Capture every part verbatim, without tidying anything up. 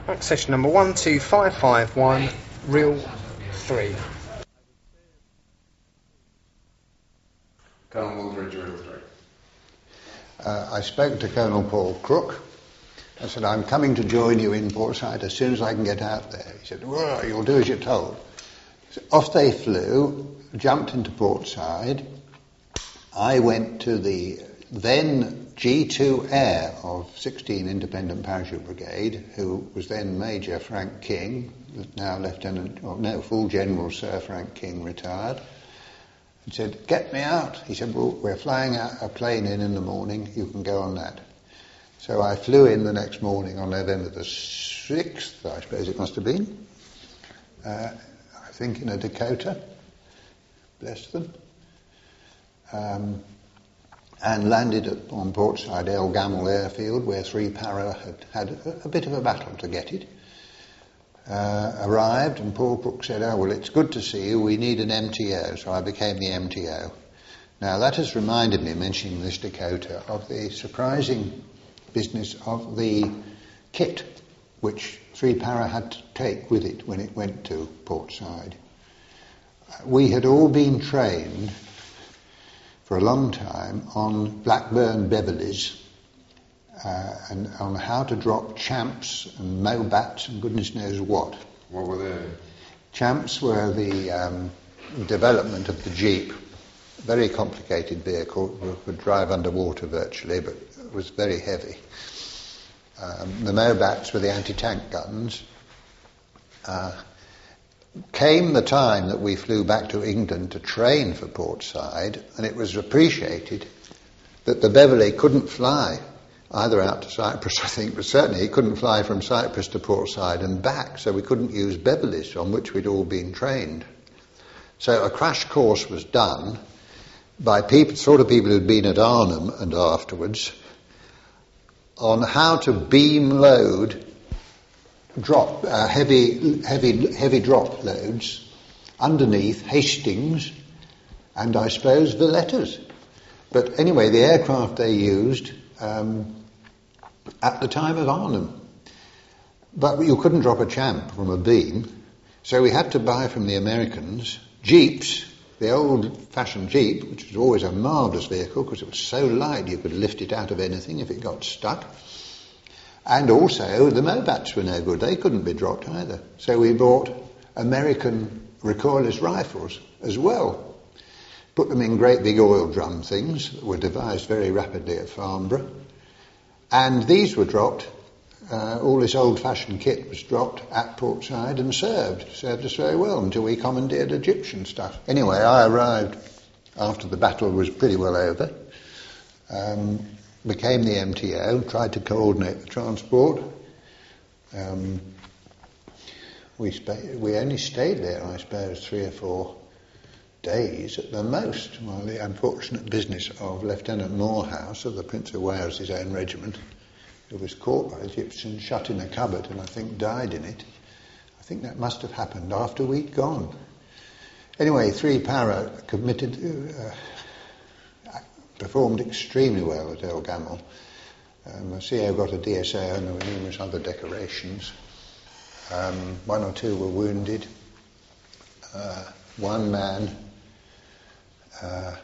Back session number one two five five one, reel three. Colonel Wooldridge, reel three. Uh, I spoke to Colonel Paul Crook. I said, I'm coming to join you in Portside as soon as I can get out there. He said, well, you'll do as you're told. So off they flew, jumped into Portside. I went to the then G two Air of sixteen Independent Parachute Brigade, who was then Major Frank King, now Lieutenant, or no, Full General Sir Frank King, retired. He said, get me out. He said, well, we're flying out a plane in in the morning, you can go on that. So I flew in the next morning on November the sixth, I suppose it must have been, uh, I think in a Dakota, bless them, um, and landed at, on Portside El Gamel Airfield, where three Para had had a, a bit of a battle to get it. Uh, arrived, and Paul Crook said, oh, well, it's good to see you, we need an M T O, so I became the M T O. Now, that has reminded me, mentioning this Dakota, of the surprising business of the kit which three Para had to take with it when it went to Portside. We had all been trained for a long time on Blackburn Beverleys uh, and on how to drop champs and Mobats and goodness knows what. What were they? Champs were the um, development of the Jeep. Very complicated vehicle, would drive underwater virtually, but it was very heavy. Um, the Mobats were the anti-tank guns. Uh, came the time that we flew back to England to train for Portside, and it was appreciated that the Beverley couldn't fly either out to Cyprus, I think, but certainly he couldn't fly from Cyprus to Portside and back, so we couldn't use Beverleys on which we'd all been trained. So a crash course was done by people, sort of people who'd been at Arnhem and afterwards, on how to beam load drop uh, heavy heavy heavy drop loads underneath Hastings and I suppose Vallettas. But anyway, the aircraft they used um, at the time of Arnhem. But you couldn't drop a champ from a beam, so we had to buy from the Americans Jeeps, the old-fashioned Jeep, which was always a marvellous vehicle because it was so light you could lift it out of anything if it got stuck. And also the Mobats were no good, they couldn't be dropped either. So we bought American recoilless rifles as well. Put them in great big oil drum things that were devised very rapidly at Farnborough. And these were dropped, uh, all this old-fashioned kit was dropped at Portside and served, served us very well until we commandeered Egyptian stuff. Anyway, I arrived after the battle was pretty well over, um, became the M T O, tried to coordinate the transport. Um, we, spa- we only stayed there, I suppose, three or four days at the most, while the unfortunate business of Lieutenant Morehouse of the Prince of Wales' his own regiment, who was caught by Egyptians, shut in a cupboard and I think died in it. I think that must have happened after we'd gone. Anyway, three Para committed, uh, performed extremely well at El Gamel. Um, the C O got a D S O and there were numerous other decorations. Um, one or two were wounded. Uh, one man Uh,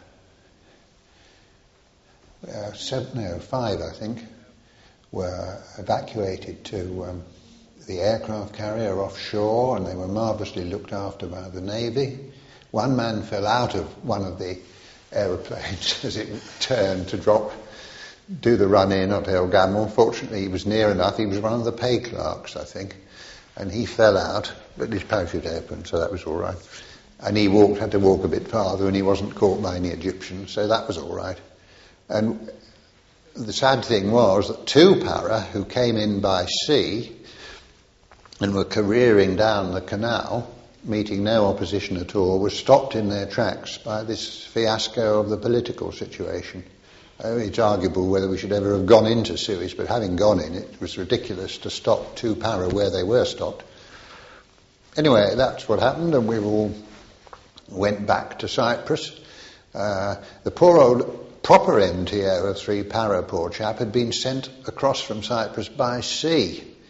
uh, seven, no, five, I think, were evacuated to um, the aircraft carrier offshore, and they were marvellously looked after by the Navy. One man fell out of one of the aeroplanes as it turned to drop, do the run-in at El Gamel. Fortunately, he was near enough. He was one of the pay clerks, I think, and he fell out, but his parachute opened, so that was all right. And he walked, had to walk a bit farther, and he wasn't caught by any Egyptians, so that was all right. And the sad thing was that two Para who came in by sea and were careering down the canal, meeting no opposition at all, were stopped in their tracks by this fiasco of the political situation. Oh, it's arguable whether we should ever have gone into Suez, but having gone in, it was ridiculous to stop two Para where they were stopped. Anyway, that's what happened, and we all went back to Cyprus. Uh, the poor old proper M T O of three Para, poor chap, had been sent across from Cyprus by sea.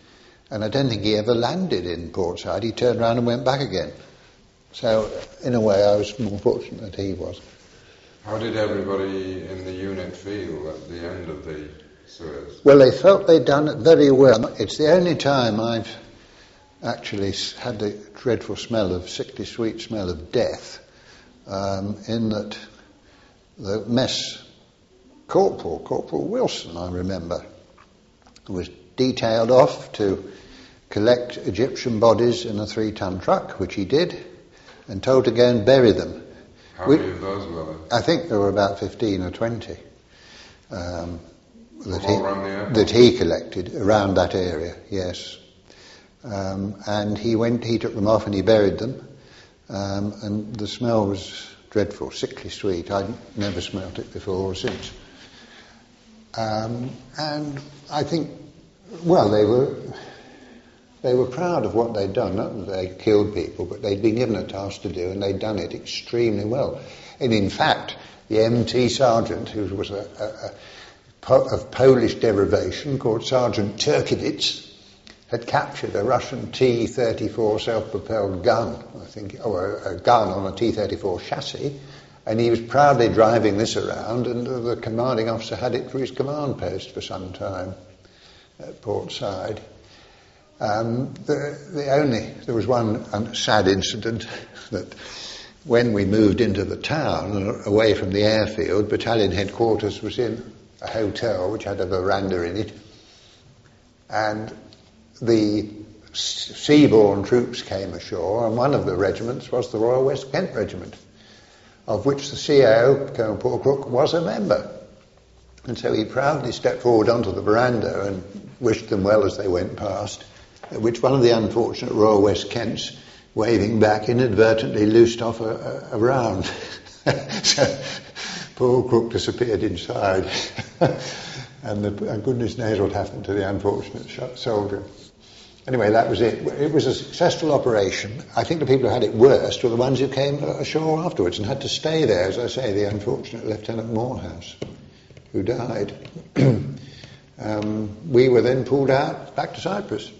And I don't think he ever landed in Portside. He turned around and went back again. So, in a way, I was more fortunate than he was. How did everybody in the unit feel at the end of the Suez? Well, they felt they'd done it very well. It's the only time I've actually had the dreadful smell of, sickly sweet smell of death, um, in that the mess corporal, Corporal Wilson, I remember, was detailed off to collect Egyptian bodies in a three-ton truck, which he did, and told to go and bury them. How we, many of those were there? I think there were about fifteen or twenty um, that, he, all around the airport? that he collected around that area, yes. Um, and he went, he took them off and he buried them, um, and the smell was dreadful, sickly sweet. I'd never smelt it before or since. Um, and I think, well, they were they were proud of what they'd done. Not that they killed people, but they'd been given a task to do, and they'd done it extremely well. And in fact, the M T sergeant, who was a, a, a po- of Polish derivation, called Sergeant Turkiewicz, had captured a Russian T thirty-four self-propelled gun, I think, or a, a gun on a T thirty-four chassis, and he was proudly driving this around, and the commanding officer had it for his command post for some time at Portside. Um, the, the only, there was one sad incident that when we moved into the town, away from the airfield, battalion headquarters was in a hotel which had a veranda in it, and the seaborne troops came ashore, and one of the regiments was the Royal West Kent Regiment, of which the C O, Colonel Paul Crook, was a member. And so he proudly stepped forward onto the veranda and wished them well as they went past, at which one of the unfortunate Royal West Kents, waving back, inadvertently loosed off a, a, a round. So Paul Crook disappeared inside. And, the, and goodness knows what happened to the unfortunate sh- soldier. Anyway, that was it. It was a successful operation. I think the people who had it worst were the ones who came ashore afterwards and had to stay there, as I say, the unfortunate Lieutenant Morehouse, who died. um, we were then pulled out back to Cyprus.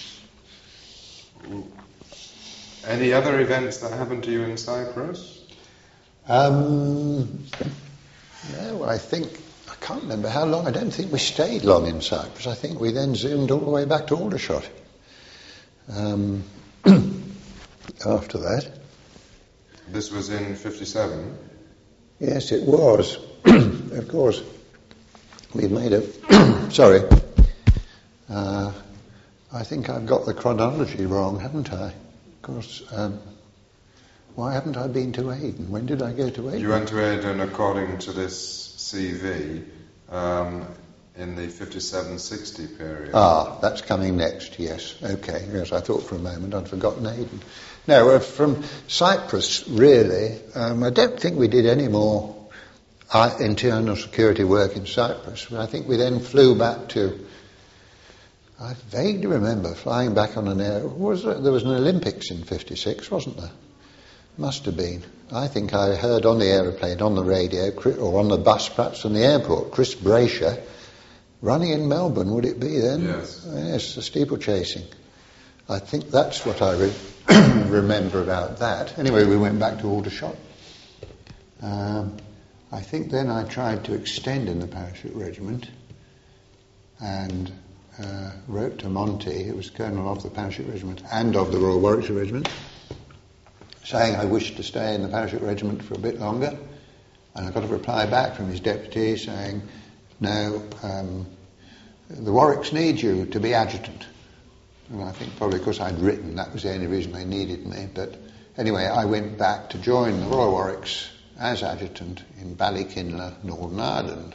Any other events that happened to you in Cyprus? Um, no, I think... I can't remember how long. I don't think we stayed long in Cyprus. I think we then zoomed all the way back to Aldershot um, after that. This was in fifty-seven? Yes, it was. Of course. We'd made a... Sorry. Uh, I think I've got the chronology wrong, haven't I? Of course... Um, why haven't I been to Aden? When did I go to Aden? You went to Aden according to this C V um, in the fifty-seven sixty period. Ah, that's coming next, yes. Okay, yes, I thought for a moment I'd forgotten Aden. No, uh, from Cyprus, really, um, I don't think we did any more uh, internal security work in Cyprus. I think we then flew back to... I vaguely remember flying back on an air... Was there, there was an Olympics in fifty-six, wasn't there? Must have been. I think I heard on the aeroplane, on the radio, or on the bus perhaps from the airport, Chris Brasher running in Melbourne, would it be then? Yes. Yes, the steeplechasing. I think that's what I re- remember about that. Anyway, we went back to Aldershot. Um, I think then I tried to extend in the parachute regiment and uh, wrote to Monty, who was colonel of the parachute regiment and of the Royal Warwickshire Regiment, saying I wished to stay in the parachute regiment for a bit longer, and I got a reply back from his deputy saying, no, um, the Warwicks need you to be adjutant. And I think probably because I'd written, that was the only reason they needed me. But anyway, I went back to join the Royal Warwicks as adjutant in Ballykinler, Northern Ireland.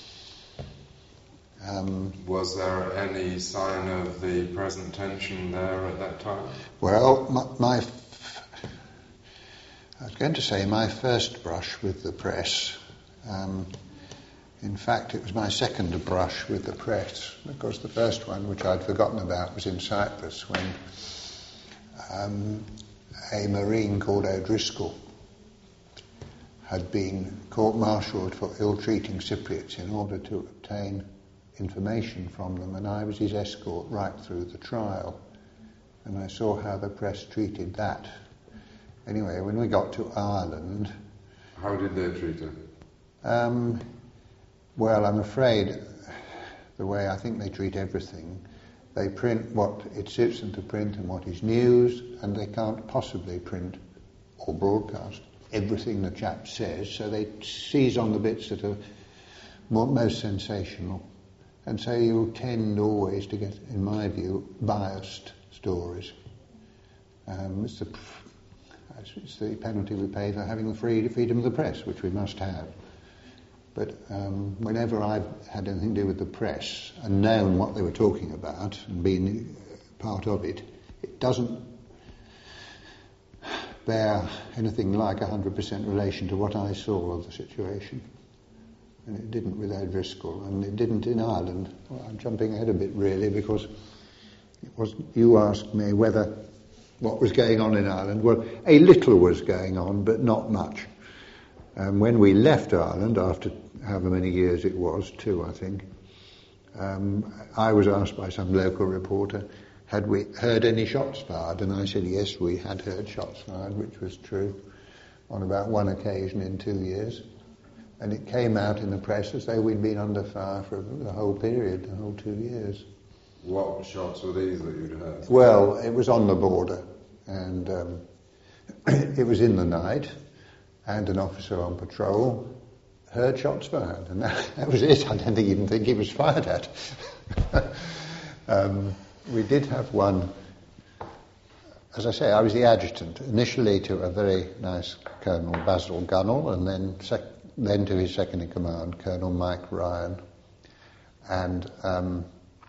Um, Was there any sign of the present tension there at that time? Well, my... my I was going to say my first brush with the press. Um, in fact, it was my second brush with the press, because the first one, which I'd forgotten about, was in Cyprus when um, a Marine called O'Driscoll had been court-martialed for ill-treating Cypriots in order to obtain information from them, and I was his escort right through the trial. And I saw how the press treated that. Anyway, when we got to Ireland... How did they treat her? Um, well, I'm afraid the way I think they treat everything, they print what it suits them to print and what is news, and they can't possibly print or broadcast everything the chap says, so they seize on the bits that are more, most sensational. And so you tend always to get, in my view, biased stories. Um, it's, the, it's the penalty we pay for having the free, freedom of the press, which we must have. But um, whenever I've had anything to do with the press and known what they were talking about and been part of it, it doesn't bear anything like one hundred percent relation to what I saw of the situation. And it didn't with Ed Driscoll, and it didn't in Ireland. Well, I'm jumping ahead a bit, really, because it was, you asked me whether what was going on in Ireland. Well, a little was going on, but not much. Um, when we left Ireland, after however many years it was, two I think, um, I was asked by some local reporter, had we heard any shots fired? And I said, yes, we had heard shots fired, which was true, on about one occasion in two years. And it came out in the press as though we'd been under fire for the whole period, the whole two years. What shots were these that you'd heard? Well, it was on the border, and um, it was in the night, and an officer on patrol heard shots fired, and that, that was it. I don't think even think he was fired at. um, we did have one, as I say, I was the adjutant, initially to a very nice Colonel Basil Gunnell, and then sec- then to his second in command, Colonel Mike Ryan. And um,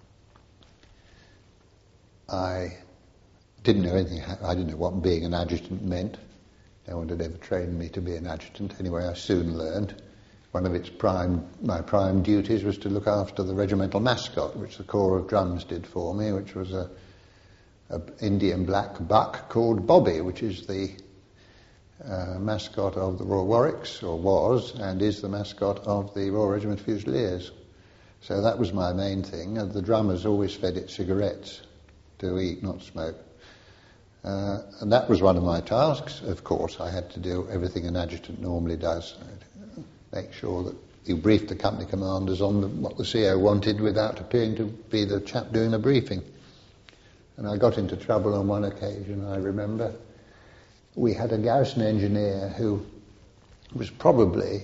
I didn't know anything, I didn't know what being an adjutant meant. No one had ever trained me to be an adjutant. Anyway, I soon learned. One of its prime, my prime duties was to look after the regimental mascot, which the Corps of Drums did for me, which was a, a Indian black buck called Bobby, which is the uh, mascot of the Royal Warwicks, or was, and is the mascot of the Royal Regiment Fusiliers. So that was my main thing, and the drummers always fed it cigarettes to eat, not smoke. Uh, and that was one of my tasks. Of course, I had to do everything an adjutant normally does. Make sure that you briefed the company commanders on the, what the C O wanted without appearing to be the chap doing the briefing. And I got into trouble on one occasion, I remember. We had a garrison engineer who was probably,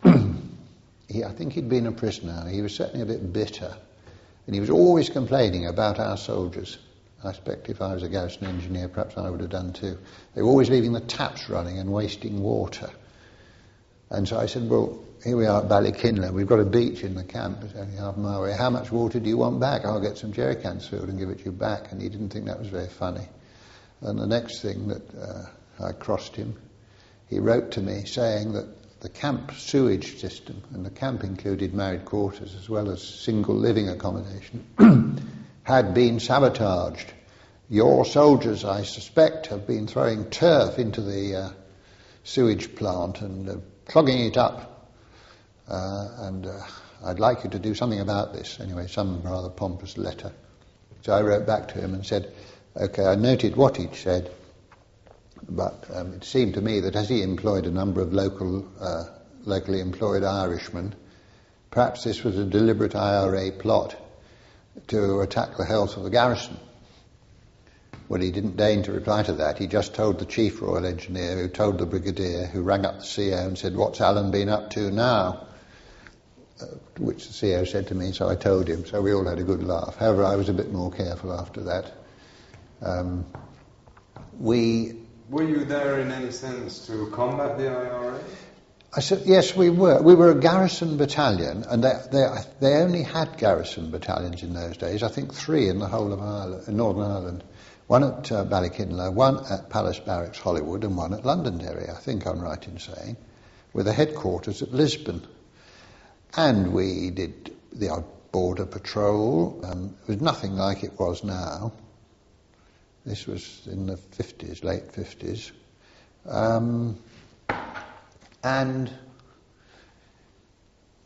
he, I think he'd been a prisoner, he was certainly a bit bitter, and he was always complaining about our soldiers. I expect if I was a garrison engineer, perhaps I would have done too. They were always leaving the taps running and wasting water. And so I said, well, here we are at Ballykinler, we've got a beach in the camp, it's only half a mile away. How much water do you want back? I'll get some jerry cans filled and give it you back. And he didn't think that was very funny. And the next thing that uh, I crossed him, he wrote to me saying that the camp sewage system, and the camp included married quarters as well as single living accommodation, had been sabotaged. Your soldiers, I suspect, have been throwing turf into the uh, sewage plant and uh, clogging it up. Uh, and uh, I'd like you to do something about this. Anyway, some rather pompous letter. So I wrote back to him and said, OK, I noted what he'd said, but um, it seemed to me that as he employed a number of local, uh, locally employed Irishmen, perhaps this was a deliberate I R A plot to attack the health of the garrison. Well, he didn't deign to reply to that. He just told the chief royal engineer, who told the brigadier, who rang up the C O and said, what's Alan been up to now? Uh, which the C O said to me, so I told him. So we all had a good laugh. However, I was a bit more careful after that. Um, we... Were you there in any sense to combat the I R A? I said, yes, we were. We were a garrison battalion, and they, they, they only had garrison battalions in those days, I think three in the whole of Ireland, in Northern Ireland. One at uh, Ballykinler, one at Palace Barracks, Hollywood, and one at Londonderry, I think I'm right in saying, with a headquarters at Lisbon. And we did the odd border patrol. Um, it was nothing like it was now. This was in the fifties, late fifties. Um, and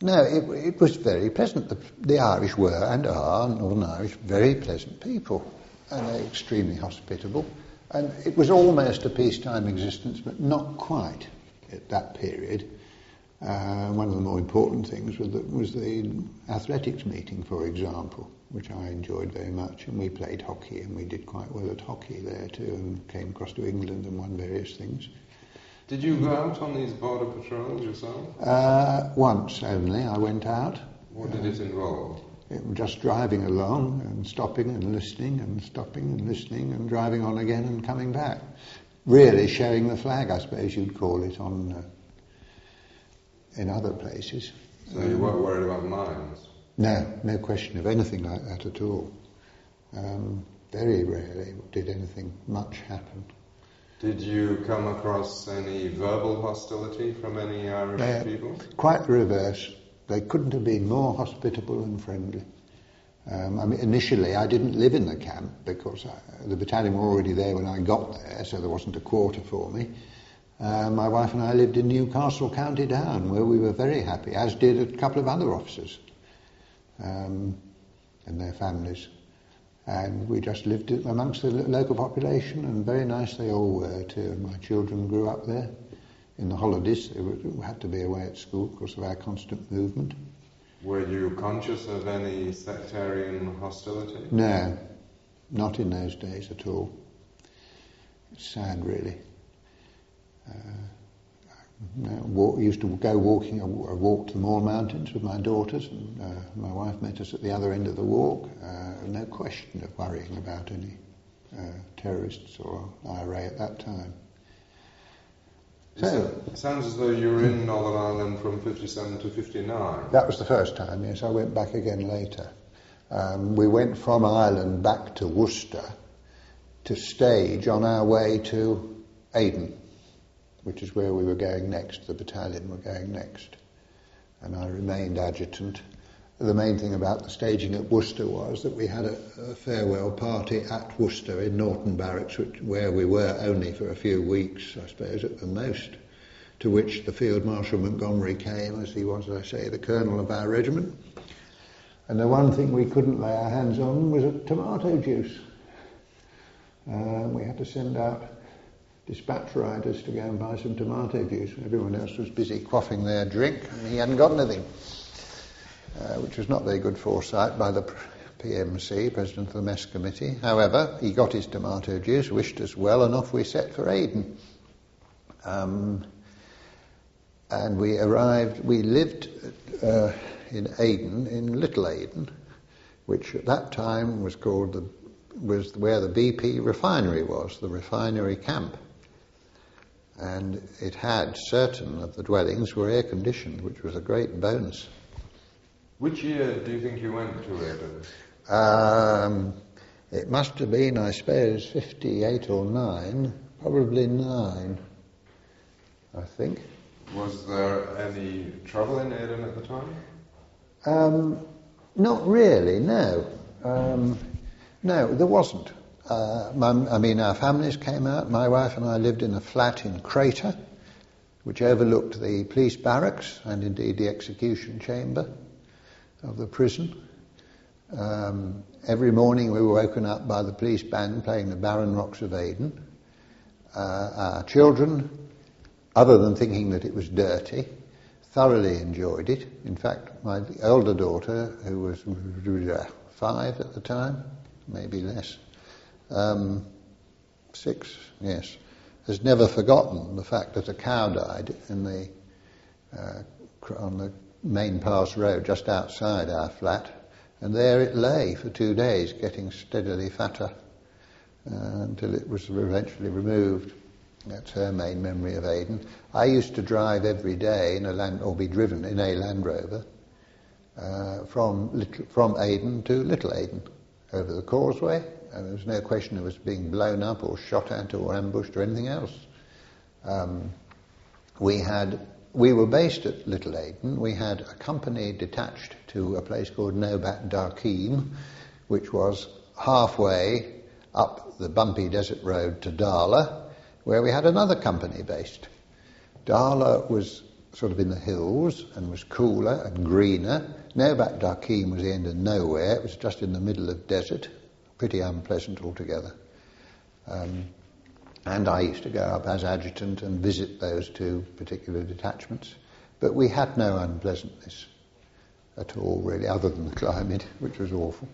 No, it, it was very pleasant. The, the Irish were, and are, Northern Irish, very pleasant people, and they're extremely hospitable. And it was almost a peacetime existence, but not quite at that period. Uh, one of the more important things was the, was the athletics meeting, for example, which I enjoyed very much, and we played hockey, and we did quite well at hockey there too, and came across to England and won various things. Did you go out on these border patrols yourself? Uh, once only I went out. What did it involve? It was just driving along and stopping and listening and stopping and listening and driving on again and coming back. Really showing the flag, I suppose you'd call it, on uh, in other places. So you weren't worried about mines? No, no question of anything like that at all. Um, very rarely did anything much happen. Did you come across any verbal hostility from any Irish uh, people? Quite the reverse. They couldn't have been more hospitable and friendly. Um, I mean, initially, I didn't live in the camp because I, the battalion were already there when I got there, so there wasn't a quarter for me. Uh, my wife and I lived in Newcastle, County Down, where we were very happy, as did a couple of other officers um, and their families. And we just lived amongst the local population, and very nice they all were too. And my children grew up there. In the holidays, they were, had to be away at school because of our constant movement. Were you conscious of any sectarian hostility? No, not in those days at all. It's sad, really. Uh, no, walk, used to go walking. I walked the Moor Mountains with my daughters, and uh, my wife met us at the other end of the walk. Uh, no question of worrying about any uh, terrorists or I R A at that time. So, it sounds as though you were in Northern Ireland from fifty-seven to fifty-nine. That was the first time, yes. I went back again later. Um, we went from Ireland back to Worcester to stage on our way to Aden, which is where we were going next, the battalion were going next. And I remained adjutant. The main thing about the staging at Worcester was that we had a, a farewell party at Worcester in Norton Barracks, which, where we were only for a few weeks, I suppose, at the most, to which the Field Marshal Montgomery came, as he was, as I say, the colonel of our regiment. And the one thing we couldn't lay our hands on was a tomato juice. Uh, we had to send out dispatch riders to go and buy some tomato juice. Everyone else was busy quaffing their drink, and he hadn't got anything. Uh, which was not very good foresight by the P M C, President of the Mess Committee. However, he got his tomato juice, wished us well, and off we set for Aden. Um, and we arrived, we lived uh, in Aden, in Little Aden, which at that time was called the, was where the B P refinery was, the refinery camp. And it had certain of the dwellings were air conditioned, which was a great bonus. Which year do you think you went to Aden? Um, it must have been, I suppose, fifty-eight or nine, probably nine, I think. Was there any trouble in Aden at the time? Um, not really, no. Um, no, there wasn't. Uh, my, I mean, our families came out. My wife and I lived in a flat in Crater, which overlooked the police barracks and indeed the execution chamber of the prison. Um, every morning we were woken up by the police band playing the Barren Rocks of Aden. Uh, our children, other than thinking that it was dirty, thoroughly enjoyed it. In fact, my elder daughter, who was five at the time, maybe less, um, six, yes, has never forgotten the fact that a cow died in the uh, on the main pass road just outside our flat, and there it lay for two days, getting steadily fatter uh, until it was eventually removed. That's her main memory of Aden. I used to drive every day in a land, or be driven in a Land Rover uh, from little, from Aden to Little Aden over the causeway, and there was no question of us being blown up or shot at or ambushed or anything else. Um, we had. We were based at Little Aden. We had a company detached to a place called Nobat Darkeem, which was halfway up the bumpy desert road to Dala, where we had another company based. Dala was sort of in the hills and was cooler and greener. Naubat Dakim was the end of nowhere. It was just in the middle of desert. Pretty unpleasant altogether. Um, and I used to go up as adjutant and visit those two particular detachments. But we had no unpleasantness at all, really, other than the climate, which was awful.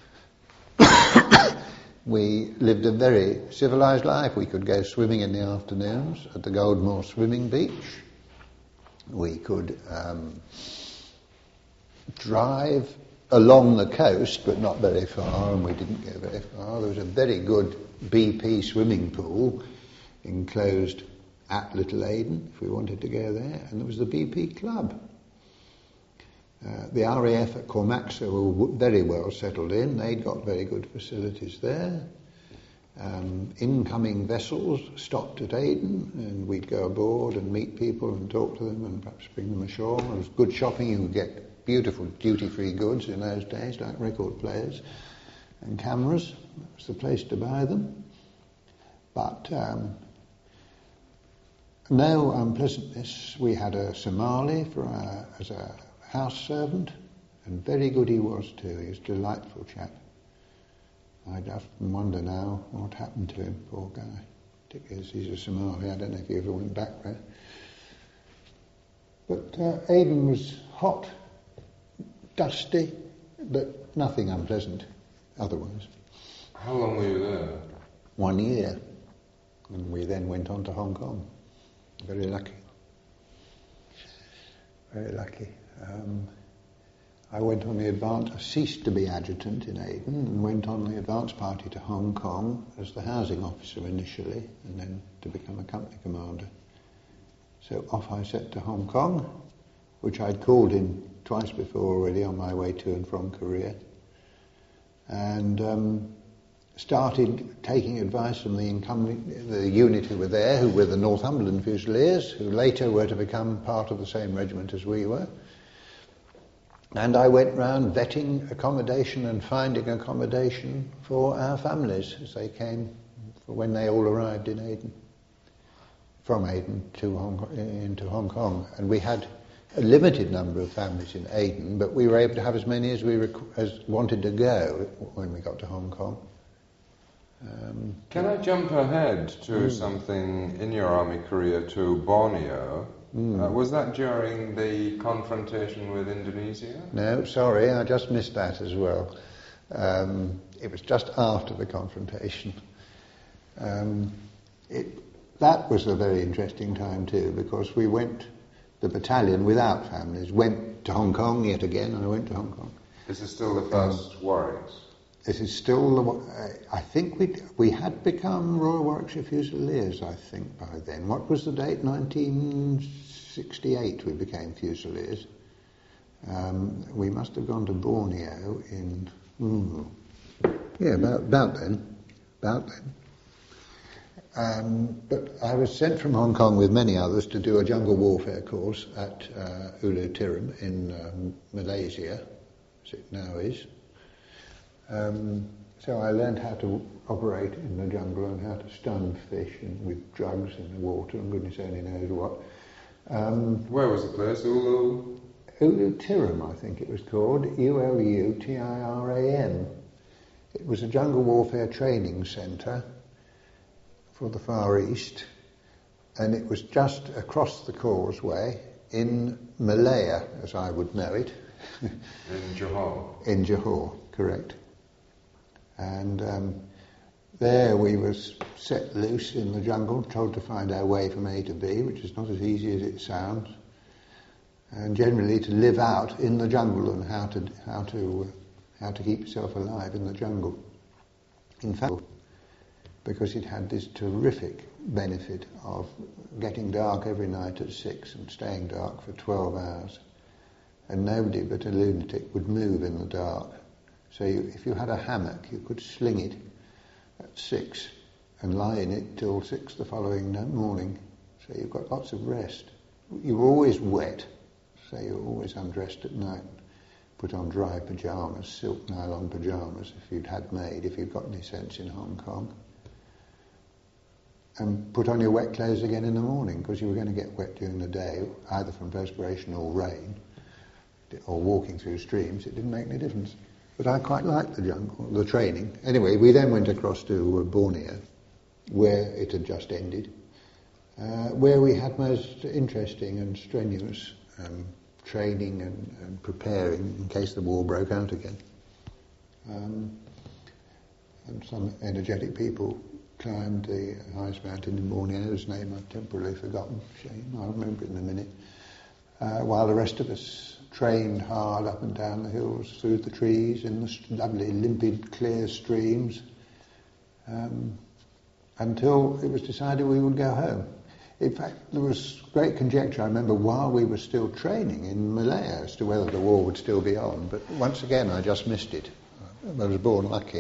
We lived a very civilised life. We could go swimming in the afternoons at the Goldmoor swimming beach. We could um, drive along the coast, but not very far, and we didn't go very far. There was a very good B P swimming pool enclosed at Little Aden, if we wanted to go there, and there was the B P club. Uh, the R A F at Cormaxa were w- very well settled in. They'd got very good facilities there. Um, incoming vessels stopped at Aden, and we'd go aboard and meet people and talk to them and perhaps bring them ashore. There was good shopping. You could get beautiful duty-free goods in those days, like record players and cameras. That was the place to buy them. But um, no unpleasantness. We had a Somali for a, as a house servant, and very good he was too. He was a delightful chap. I often wonder now what happened to him, poor guy. Particularly as he's a Somali. I don't know if he ever went back there. But uh, Aden was hot, dusty, but nothing unpleasant otherwise. How long were you there? One year. And we then went on to Hong Kong. Very lucky. Very lucky. Um, I went on the advance, I ceased to be adjutant in Aden and went on the advance party to Hong Kong as the housing officer initially, and then to become a company commander. So off I set to Hong Kong, which I'd called in twice before already on my way to and from Korea, and um, started taking advice from the incumbent, the unit who were there, who were the Northumberland Fusiliers, who later were to become part of the same regiment as we were. And I went round vetting accommodation and finding accommodation for our families as they came, for when they all arrived in Aden, from Aden to Hong Kong, into Hong Kong. And we had a limited number of families in Aden, but we were able to have as many as we rec- as wanted to go when we got to Hong Kong. Um, Can I jump ahead to mm. something in your army career to Borneo? Mm. Uh, was that during the confrontation with Indonesia? No, sorry, I just missed that as well. Um, it was just after the confrontation. Um, it, that was a very interesting time too, because we went, the battalion without families, went to Hong Kong yet again, and I went to Hong Kong. This is still the first um, Warwick's? This is still the, uh, I think we we had become Royal Warwickshire Fusiliers, I think, by then. What was the date? nineteen sixty-eight we became Fusiliers. Um, we must have gone to Borneo in, mm, yeah, about, about then, about then. Um, but I was sent from Hong Kong with many others to do a jungle warfare course at uh, Ulu Tirim in um, Malaysia, as it now is. Um, so I learned how to operate in the jungle and how to stun fish and with drugs in the water and goodness only knows what. Um, Where was the place? Ulu? Ulu Tirim, I think it was called. U L U T I R A M. It was a jungle warfare training centre for the Far East, and it was just across the causeway in Malaya, as I would know it. In Johor? In Johor, correct. And um, there we were set loose in the jungle, told to find our way from A to B, which is not as easy as it sounds, and generally to live out in the jungle and how to how to uh, how to keep yourself alive in the jungle. In fact, because it had this terrific benefit of getting dark every night at six and staying dark for twelve hours, and nobody but a lunatic would move in the dark. So you, if you had a hammock, you could sling it at six and lie in it till six the following morning. So you've got lots of rest. You were always wet, so you were always undressed at night. Put on dry pyjamas, silk nylon pyjamas, if you'd had made, if you'd got any sense in Hong Kong. and put on your wet clothes again in the morning, because you were going to get wet during the day, either from perspiration or rain, or walking through streams. It didn't make any difference. But I quite liked the jungle, the training. Anyway, we then went across to Borneo, where it had just ended, uh, where we had most interesting and strenuous um, training and, and preparing in case the war broke out again. Um, and some energetic people climbed the highest mountain in Borneo, whose name I've temporarily forgotten. Shame, I'll remember it in a minute. Uh, while the rest of us trained hard up and down the hills, through the trees, in the lovely, limpid, clear streams, um, until it was decided we would go home. In fact, there was great conjecture, I remember, while we were still training in Malaya as to whether the war would still be on. But once again, I just missed it. I was born lucky.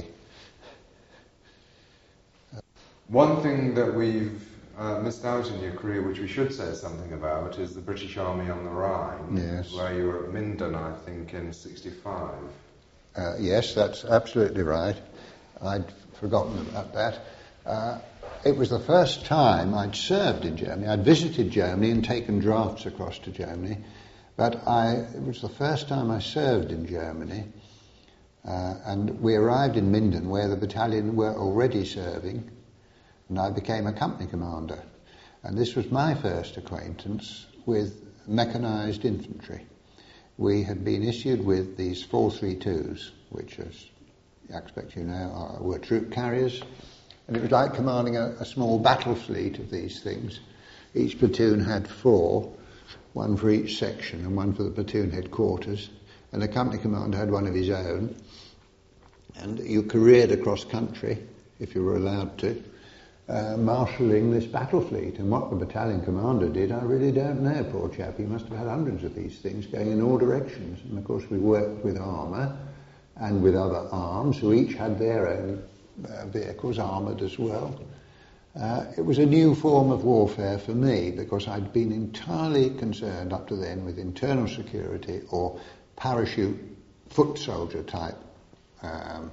One thing that we've uh, missed out in your career, which we should say something about, is the British Army on the Rhine, yes. where you were at Minden, I think, in sixty-five. Uh, yes, that's absolutely right. I'd forgotten about that. Uh, it was the first time I'd served in Germany. I'd visited Germany and taken drafts across to Germany, but I, it was the first time I served in Germany, uh, and we arrived in Minden, where the battalion were already serving, and I became a company commander. And this was my first acquaintance with mechanised infantry. We had been issued with these four thirty-twos, which, as I expect you know, are, were troop carriers. And it was like commanding a, a small battle fleet of these things. Each platoon had four, one for each section and one for the platoon headquarters. And the company commander had one of his own. And you careered across country, if you were allowed to, Uh, marshalling this battle fleet. And what the battalion commander did, I really don't know, poor chap. He must have had hundreds of these things going in all directions. And of course we worked with armour and with other arms, who each had their own uh, vehicles, armoured as well. Uh, it was a new form of warfare for me, because I'd been entirely concerned up to then with internal security or parachute foot soldier type um,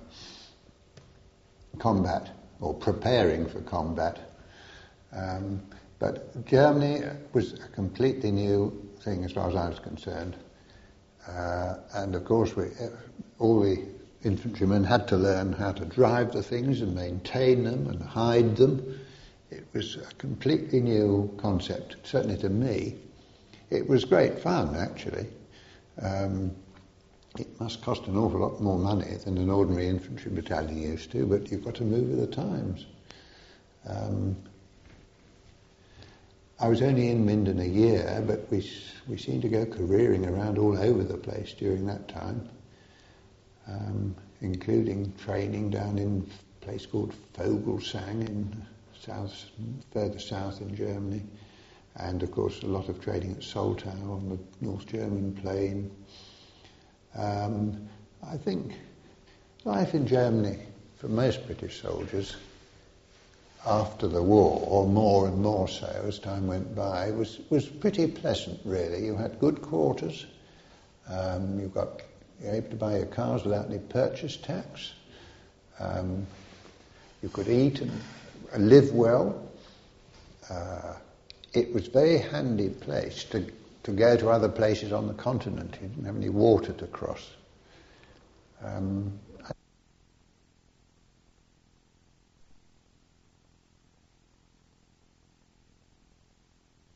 combat, or preparing for combat. Um, but Germany was a completely new thing as far as I was concerned. Uh, and of course we, all the infantrymen had to learn how to drive the things and maintain them and hide them. It was a completely new concept, certainly to me. It was great fun, actually. Um, It must cost an awful lot more money than an ordinary infantry battalion used to, but you've got to move with the times. Um, I was only in Minden a year, but we we seemed to go careering around all over the place during that time, um, including training down in a place called Vogelsang in south, further south in Germany, and of course a lot of training at Soltau on the North German plain. Um, I think life in Germany, for most British soldiers, after the war, or more and more so as time went by, was, was pretty pleasant, really. You had good quarters, um, you got, you were able to buy your cars without any purchase tax, um, you could eat and, and live well. Uh, it was a very handy place to to go to other places on the continent. You didn't have any water to cross. Um,